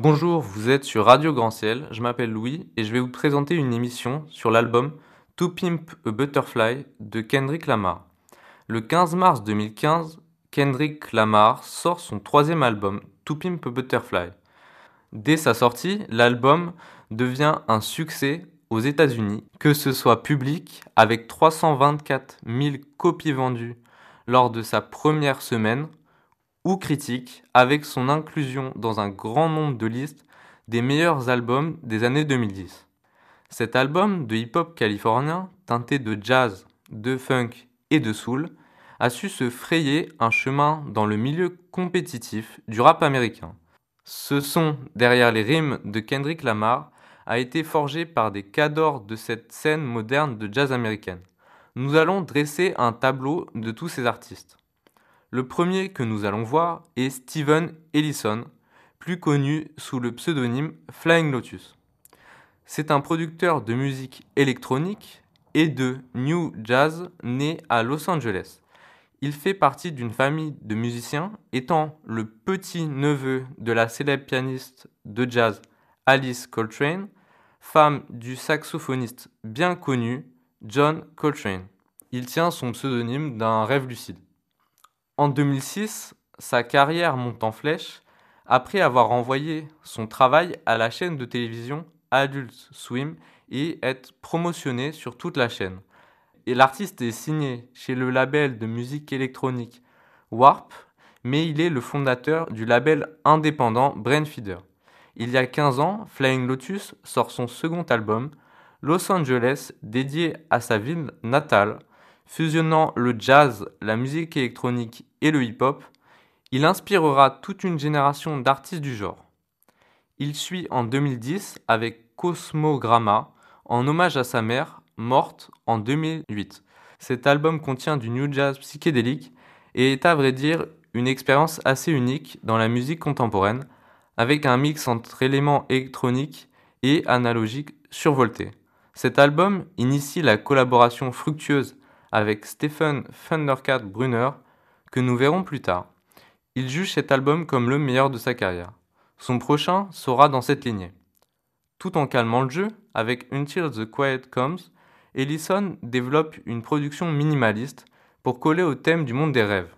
Bonjour, vous êtes sur Radio Grand Ciel, je m'appelle Louis et je vais vous présenter une émission sur l'album To Pimp a Butterfly de Kendrick Lamar. Le 15 mars 2015, Kendrick Lamar sort son troisième album, To Pimp a Butterfly. Dès sa sortie, l'album devient un succès aux États-Unis, que ce soit public avec 324 000 copies vendues lors de sa première semaine, ou critique avec son inclusion dans un grand nombre de listes des meilleurs albums des années 2010. Cet album de hip-hop californien, teinté de jazz, de funk et de soul, a su se frayer un chemin dans le milieu compétitif du rap américain. Ce son derrière les rimes de Kendrick Lamar a été forgé par des cadors de cette scène moderne de jazz américaine. Nous allons dresser un tableau de tous ces artistes. Le premier que nous allons voir est Steven Ellison, plus connu sous le pseudonyme Flying Lotus. C'est un producteur de musique électronique et de new jazz né à Los Angeles. Il fait partie d'une famille de musiciens, étant le petit-neveu de la célèbre pianiste de jazz Alice Coltrane, femme du saxophoniste bien connu John Coltrane. Il tient son pseudonyme d'un rêve lucide. En 2006, sa carrière monte en flèche après avoir envoyé son travail à la chaîne de télévision Adult Swim et être promotionné sur toute la chaîne. Et l'artiste est signé chez le label de musique électronique Warp, mais il est le fondateur du label indépendant Brainfeeder. Il y a 15 ans, Flying Lotus sort son second album, Los Angeles, dédié à sa ville natale. Fusionnant le jazz, la musique électronique et le hip-hop, il inspirera toute une génération d'artistes du genre. Il suit en 2010 avec Cosmogramma, en hommage à sa mère, morte en 2008. Cet album contient du new jazz psychédélique et est à vrai dire une expérience assez unique dans la musique contemporaine, avec un mix entre éléments électroniques et analogiques survoltés. Cet album initie la collaboration fructueuse avec Stephen Thundercat Brunner, que nous verrons plus tard. Il juge cet album comme le meilleur de sa carrière. Son prochain sera dans cette lignée. Tout en calmant le jeu, avec Until the Quiet Comes, Ellison développe une production minimaliste pour coller au thème du monde des rêves.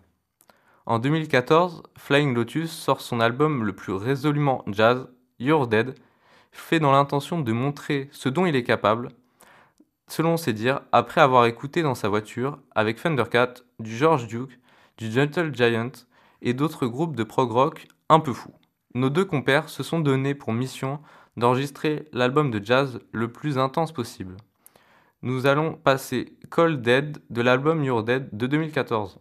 En 2014, Flying Lotus sort son album le plus résolument jazz, You're Dead, fait dans l'intention de montrer ce dont il est capable, selon ses dires, après avoir écouté dans sa voiture, avec Thundercat, du George Duke, du Gentle Giant et d'autres groupes de prog rock un peu fous. Nos deux compères se sont donnés pour mission d'enregistrer l'album de jazz le plus intense possible. Nous allons passer Cold Dead de l'album You're Dead de 2014.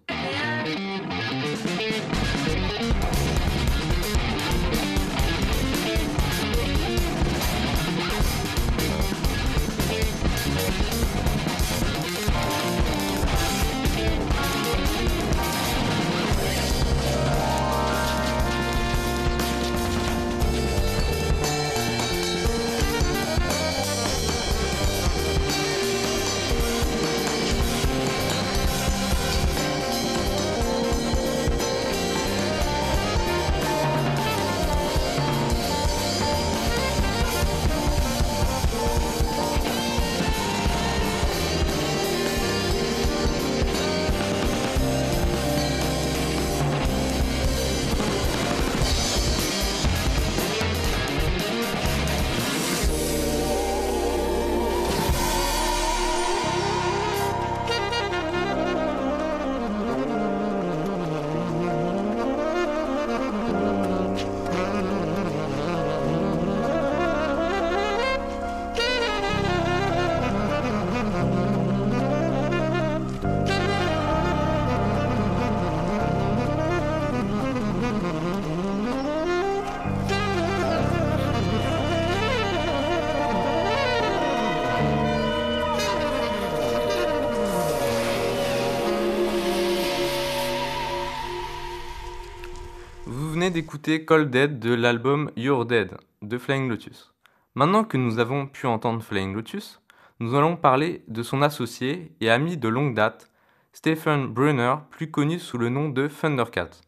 Vous venez d'écouter Cold Dead de l'album You're Dead de Flying Lotus. Maintenant que nous avons pu entendre Flying Lotus, nous allons parler de son associé et ami de longue date, Stephen Brunner, plus connu sous le nom de Thundercat.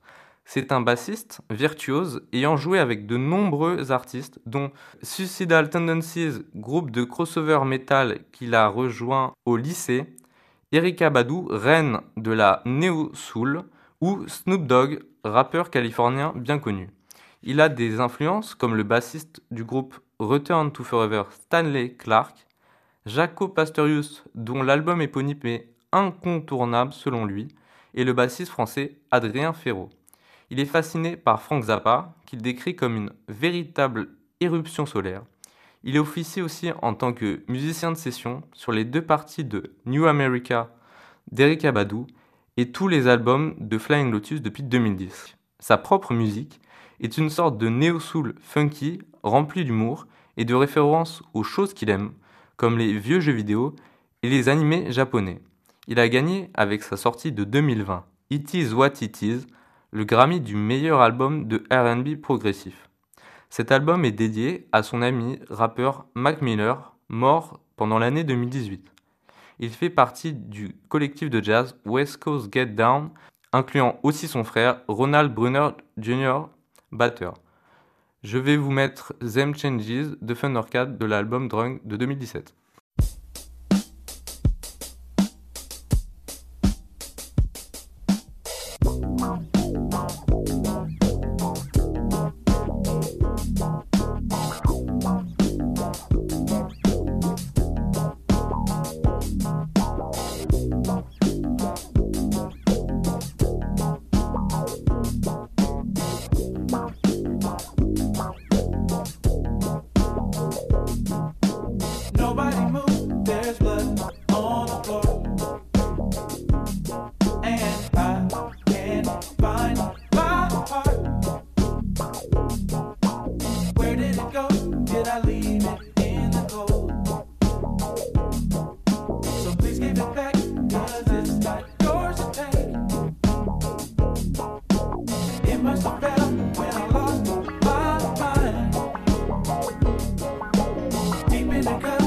C'est un bassiste virtuose ayant joué avec de nombreux artistes, dont Suicidal Tendencies, groupe de crossover metal qu'il a rejoint au lycée, Erykah Badu, reine de la neo-soul, ou Snoop Dogg, rappeur californien bien connu. Il a des influences comme le bassiste du groupe Return to Forever Stanley Clarke, Jaco Pastorius, dont l'album éponyme est incontournable selon lui, et le bassiste français Adrien Ferro. Il est fasciné par Frank Zappa, qu'il décrit comme une véritable éruption solaire. Il officie aussi en tant que musicien de session sur les 2 parties de New America d'Erykah Badu et tous les albums de Flying Lotus depuis 2010. Sa propre musique est une sorte de néo-soul funky rempli d'humour et de références aux choses qu'il aime, comme les vieux jeux vidéo et les animés japonais. Il a gagné avec sa sortie de 2020, It Is What It Is, le Grammy du meilleur album de R&B progressif. Cet album est dédié à son ami rappeur Mac Miller, mort pendant l'année 2018. Il fait partie du collectif de jazz West Coast Get Down, incluant aussi son frère Ronald Brunner Jr., batteur. Je vais vous mettre Them Changes de Thundercat de l'album Drunk de 2017. Nobody moved, there's blood on the floor. And I can't find my heart. Where did it go? Did I leave it in the cold? So please give it back, 'cause it's not yours to take. It must have fell when I lost my mind. Deep in the gut.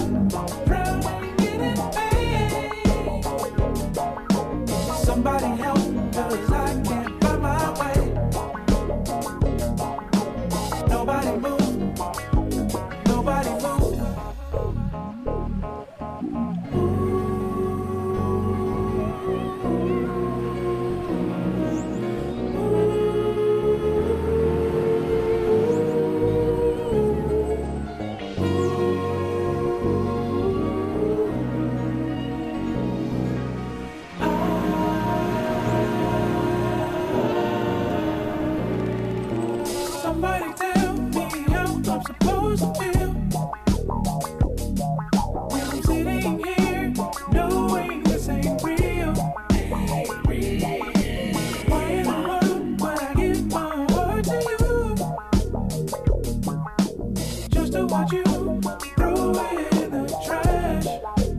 Somebody help, 'cause I can't find my way. Nobody move, nobody move. Somebody tell me how I'm supposed to feel when I'm sitting here knowing this ain't real. Why in the world would I give my heart to you just to watch you throw it in the trash?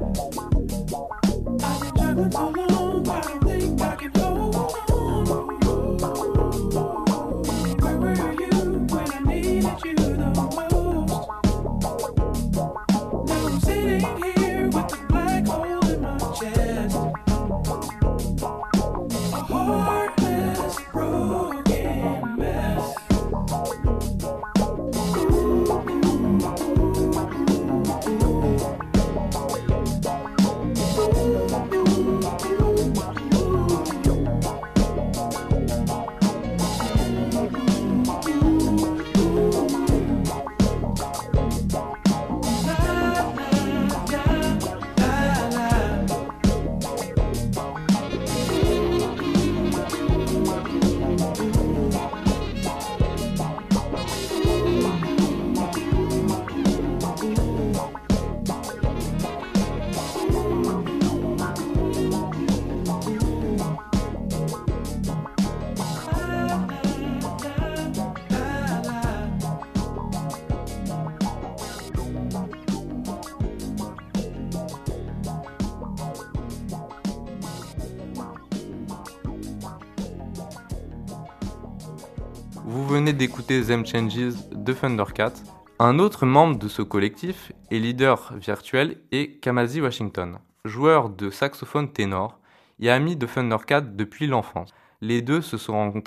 I've been juggling so long, I don't think I can hold on. Where were you when I needed you the most? Now I'm sitting here with a black hole in my chest, a heartless, broken mess. Vous venez d'écouter Them Changes de Thundercat. Un autre membre de ce collectif et leader virtuel est Kamasi Washington, joueur de saxophone ténor et ami de Thundercat depuis l'enfance. Les deux se sont rencontrés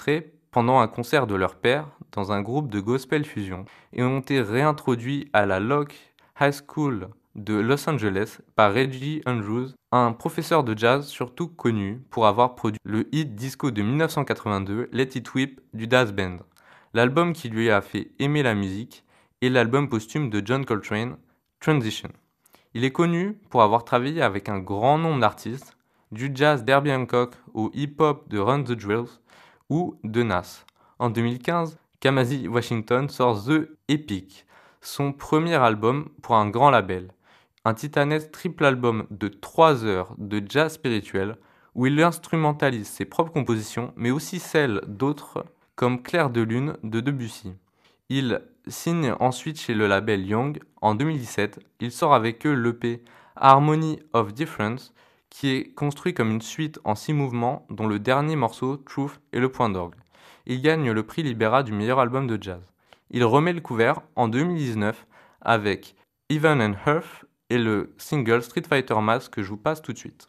pendant un concert de leur père dans un groupe de gospel fusion et ont été réintroduits à la Locke High School de Los Angeles par Reggie Andrews, un professeur de jazz surtout connu pour avoir produit le hit disco de 1982 Let It Whip du Das Band. L'album qui lui a fait aimer la musique est l'album posthume de John Coltrane, Transition. Il est connu pour avoir travaillé avec un grand nombre d'artistes, du jazz d'Herbie Hancock au hip-hop de Run the Jewels ou de Nas. En 2015, Kamasi Washington sort The Epic, son premier album pour un grand label, un titanesque triple album de 3 heures de jazz spirituel où il instrumentalise ses propres compositions mais aussi celles d'autres comme Clair de Lune de Debussy. Il signe ensuite chez le label Young. En 2017, il sort avec eux l'EP Harmony of Difference, qui est construit comme une suite en 6 mouvements, dont le dernier morceau, Truth, est le point d'orgue. Il gagne le prix Libera du meilleur album de jazz. Il remet le couvert en 2019 avec Even and Earth et le single Street Fighter Mask que je vous passe tout de suite.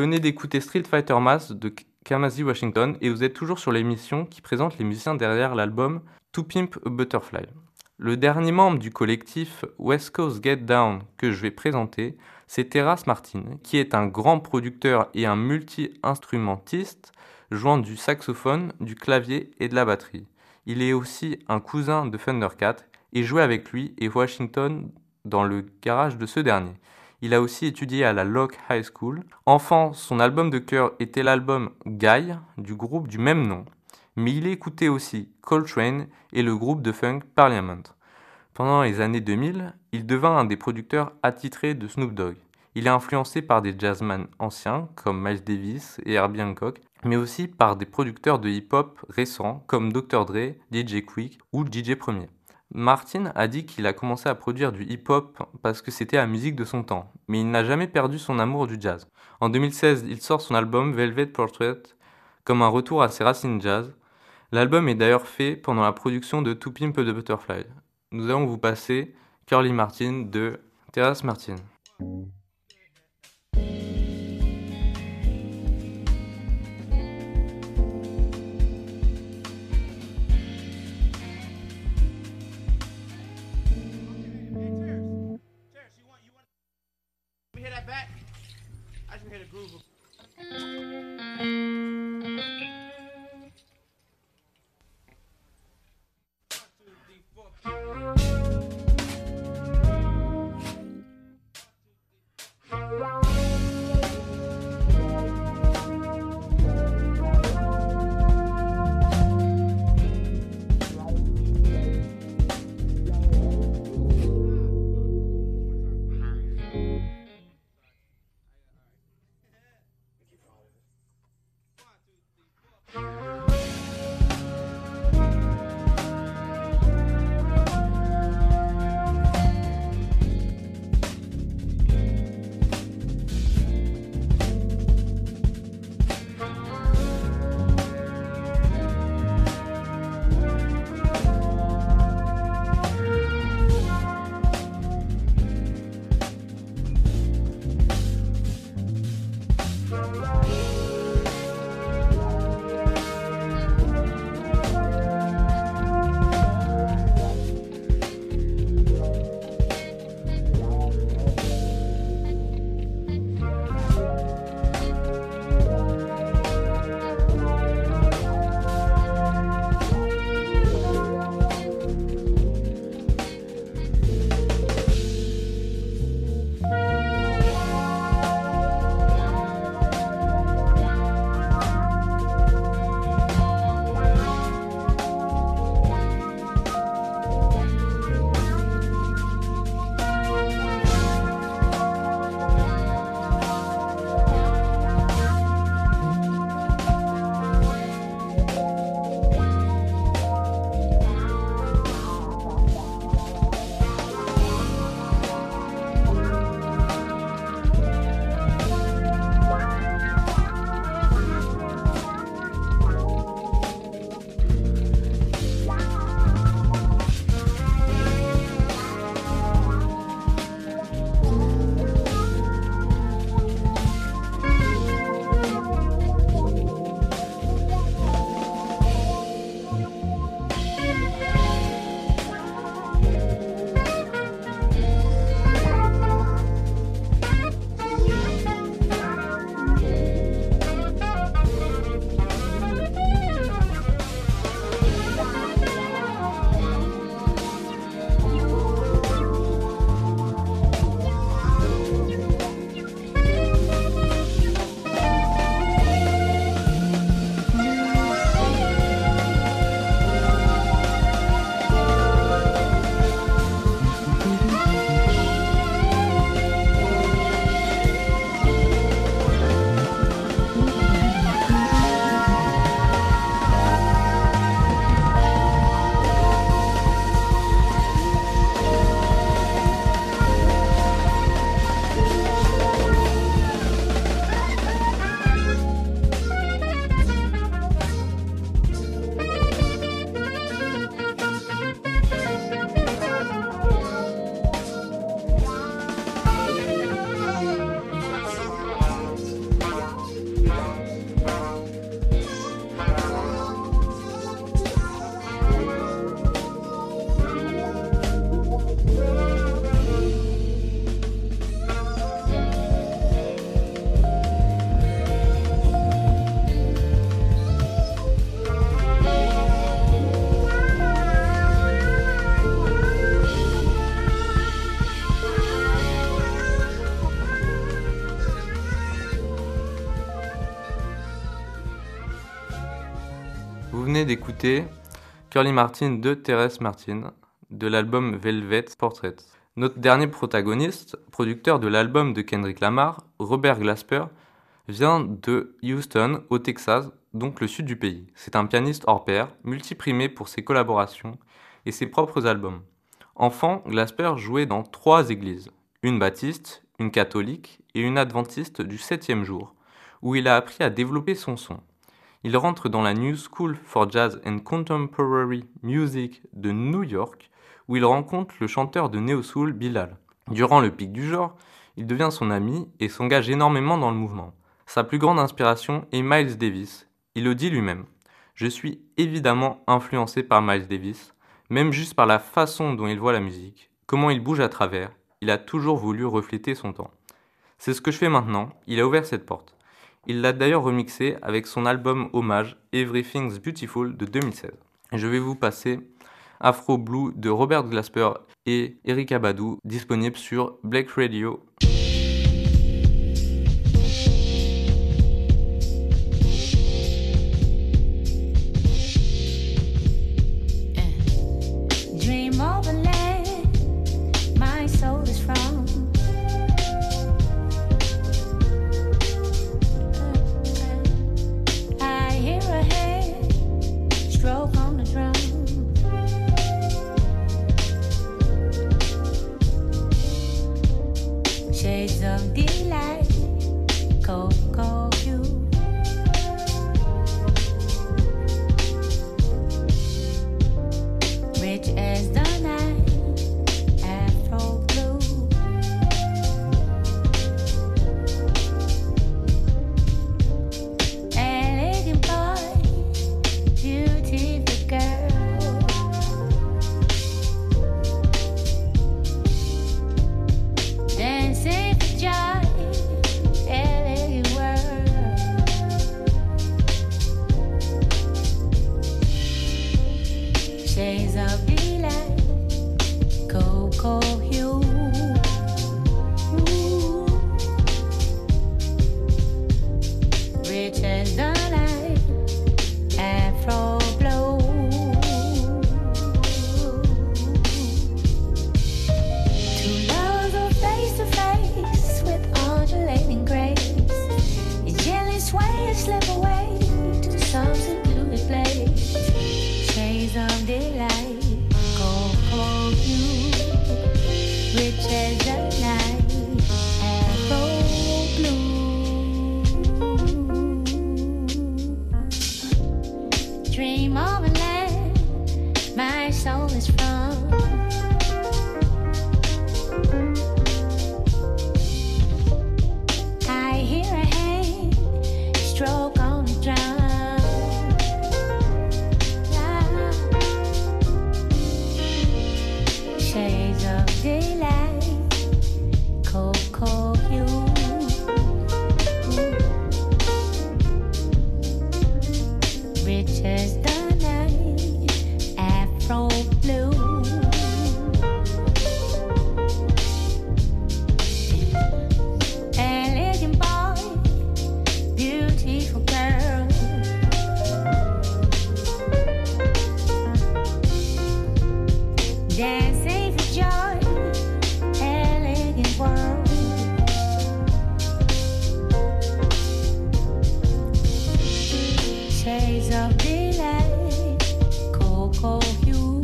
venez d'écouter Street Fighter Mass de Kamasi Washington et vous êtes toujours sur l'émission qui présente les musiciens derrière l'album To Pimp a Butterfly. Le dernier membre du collectif West Coast Get Down que je vais présenter, c'est Terrace Martin, qui est un grand producteur et un multi-instrumentiste jouant du saxophone, du clavier et de la batterie. Il est aussi un cousin de Thundercat et jouait avec lui et Washington dans le garage de ce dernier. Il a aussi étudié à la Locke High School. Enfant, son album de cœur était l'album Guy du groupe du même nom. Mais il écoutait aussi Coltrane et le groupe de funk Parliament. Pendant les années 2000, il devint un des producteurs attitrés de Snoop Dogg. Il est influencé par des jazzmen anciens comme Miles Davis et Herbie Hancock, mais aussi par des producteurs de hip-hop récents comme Dr. Dre, DJ Quick ou DJ Premier. Martin a dit qu'il a commencé à produire du hip-hop parce que c'était la musique de son temps, mais il n'a jamais perdu son amour du jazz. En 2016, il sort son album Velvet Portrait comme un retour à ses racines jazz. L'album est d'ailleurs fait pendant la production de To Pimp a Butterfly. Nous allons vous passer Curly Martin de Terrace Martin. Hear that back? I just hear the groove. Vous venez d'écouter Curly Martin de Terrace Martin, de l'album Velvet Portrait. Notre dernier protagoniste, producteur de l'album de Kendrick Lamar, Robert Glasper, vient de Houston, au Texas, donc le sud du pays. C'est un pianiste hors pair, multiprimé pour ses collaborations et ses propres albums. Enfant, Glasper jouait dans 3 églises, une baptiste, une catholique et une adventiste du 7e jour, où il a appris à développer son son. Il rentre dans la New School for Jazz and Contemporary Music de New York, où il rencontre le chanteur de néo-soul Bilal. Durant le pic du genre, il devient son ami et s'engage énormément dans le mouvement. Sa plus grande inspiration est Miles Davis. Il le dit lui-même. Je suis évidemment influencé par Miles Davis, même juste par la façon dont il voit la musique, comment il bouge à travers, il a toujours voulu refléter son temps. C'est ce que je fais maintenant, il a ouvert cette porte. Il l'a d'ailleurs remixé avec son album hommage Everything's Beautiful de 2016. Je vais vous passer Afro Blue de Robert Glasper et Erykah Badu, disponible sur Black Radio. Dream of a land my soul is from. I hear a hand stroke on the drum. Shades of delight, cocoa hue. Rich as the night, Afro blue. Elegant boy, beautiful girl. Dancing for joy, elegant world. Shades of delight, cocoa hue. Ooh. Rich as the night, Afro blue. Two lovers are face to face with undulating grace. You gently sway and slip away to some secluded place. Shades of delight, cocoa hue, rich as the night, Afro blue. Dream of a land my soul is from. I hear a hand stroke on the drum. Shades of delight, cocoa hue. Rich as the night, Afro blue. Elegant boy, beautiful girl. Dancing for joy, elegant world. Shades of delight, cocoa hue.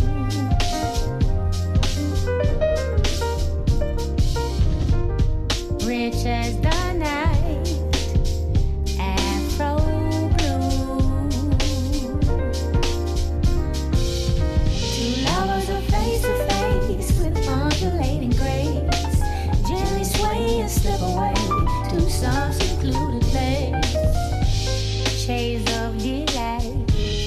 Rich as the night, Afro blue. Two lovers are face to face with undulating grace. Gently sway and slip away to some secluded place. Shades of delight,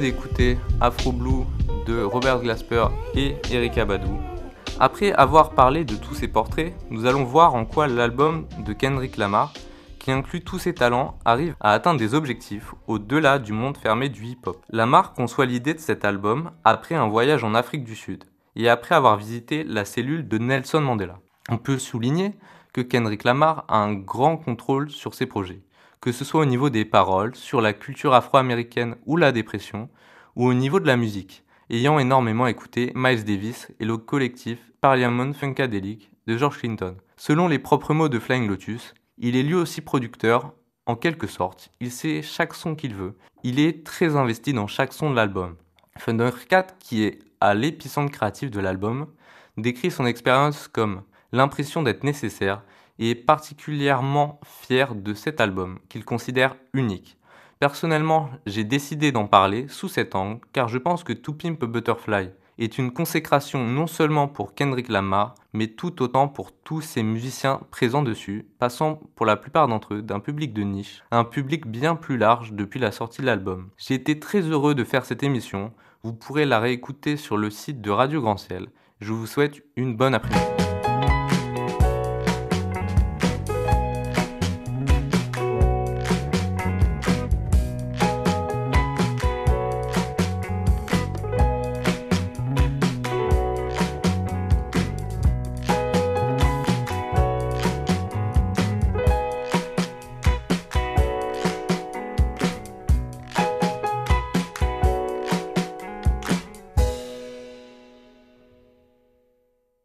venez d'écouter Afro Blue de Robert Glasper et Erykah Badu. Après avoir parlé de tous ces portraits, nous allons voir en quoi l'album de Kendrick Lamar, qui inclut tous ses talents, arrive à atteindre des objectifs au-delà du monde fermé du hip-hop. Lamar conçoit l'idée de cet album après un voyage en Afrique du Sud et après avoir visité la cellule de Nelson Mandela. On peut souligner que Kendrick Lamar a un grand contrôle sur ses projets, que ce soit au niveau des paroles, sur la culture afro-américaine ou la dépression, ou au niveau de la musique, ayant énormément écouté Miles Davis et le collectif Parliament Funkadelic de George Clinton. Selon les propres mots de Flying Lotus, il est lui aussi producteur, en quelque sorte, il sait chaque son qu'il veut, il est très investi dans chaque son de l'album. Thundercat, qui est à l'épicentre créatif de l'album, décrit son expérience comme l'impression d'être nécessaire et est particulièrement fier de cet album, qu'il considère unique. Personnellement, j'ai décidé d'en parler sous cet angle car je pense que To Pimp a Butterfly est une consécration non seulement pour Kendrick Lamar, mais tout autant pour tous ces musiciens présents dessus, passant pour la plupart d'entre eux d'un public de niche à un public bien plus large depuis la sortie de l'album. J'ai été très heureux de faire cette émission, vous pourrez la réécouter sur le site de Radio Grand Ciel. Je vous souhaite une bonne après-midi.